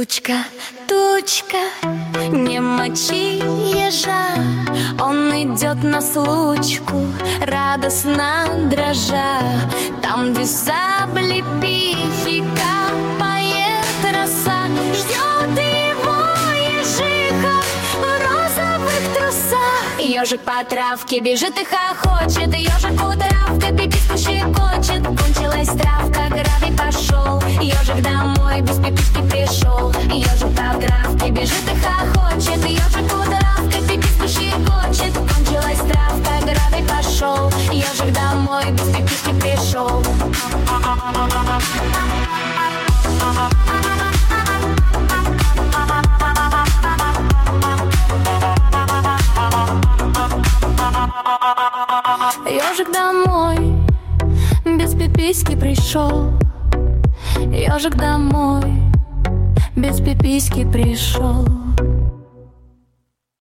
Тучка, тучка, не мочи ежа. Он идет на случку, радостно дрожа. Там, где сабли пихи, капает роса. Ждет его ежиха в розовых трусах. Ежик по травке бежит и хохочет. Ежик у травка пиписку щекочет. Кончилась травка, гравий пошел. Ежик домой без пиписки пришел. Ежик по травке бежит и хохочет. Ежик у травка пиписку щекочет. Кончилась травка, гравий пошел. Ежик домой без пиписки пришел. Ежик домой без пиписки пришел. Ежик домой без пиписки пришел.